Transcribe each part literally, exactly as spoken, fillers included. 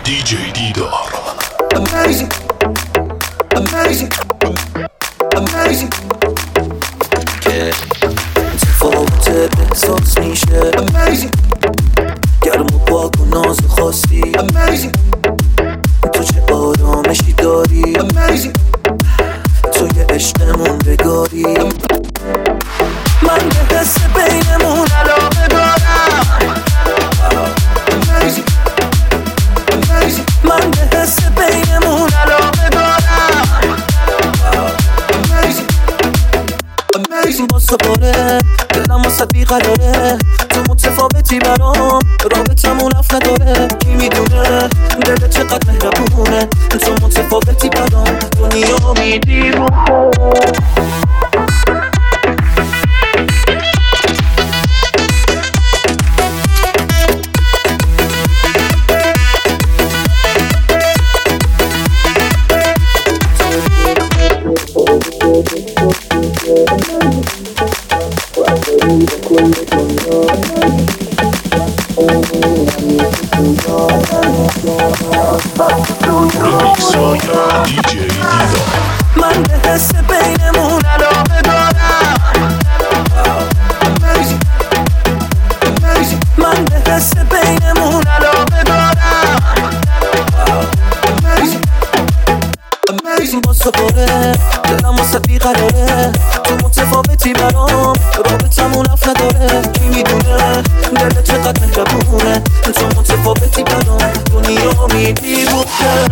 دی جی دیدار. Amazing, amazing, amazing. که اتفاقات احساس میشه. Amazing, گرم و پاک و ناز خواستی. Amazing, تو چه آرامشی داری. Amazing, تو یه عشقمون بگاری. من به حس بینمون علاقه دارم. Amazing, amazing. من به حس بینمون علاقه دارم. Amazing, amazing. با سپاره دلم واسه بیقراره، تو متفاوتی برام، رابطمون اف نداره. کی میدونه دلت چقدر مهربونه، تو متفاوتی برام، دنیا میدیمونه. رمیکس های دی جی دیدار. من به حس بینمون علاقه دارم. Amazing, amazing. من به حس بینمون علاقه دارم. Amazing, amazing. با سپاره دلم واسه بیقراره، تو متفاوتی برام، رابطمون اف نداره. کی میدونه دلت چقدر مهربونه، تو متفاوتی برام، دنیا میدیمونه.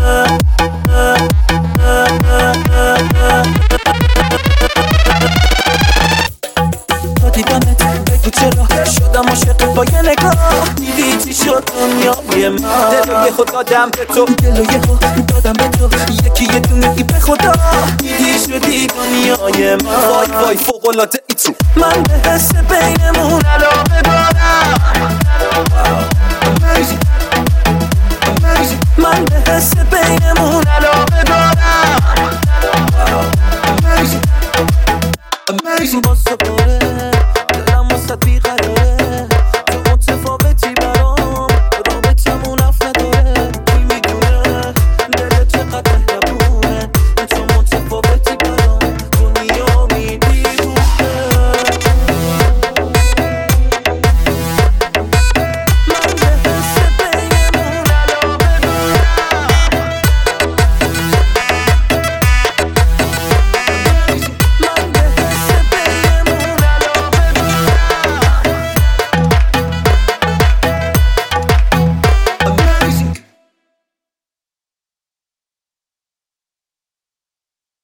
تا دیدمت بگو چرا شدم عاشق با یه نگاه. دیدی چی شد دنیای من، دلو یه خود دادم به تو، دلو یه خود دادم به تو، یکی یه دونه ای به خدا. دیدی شدی دنیای من، وای وای فوق‌العاده ای تو. من به حس بینمون علاقه دارم. Amazing, amazing. من به حس بینمون علاقه دارم. Amazing, amazing.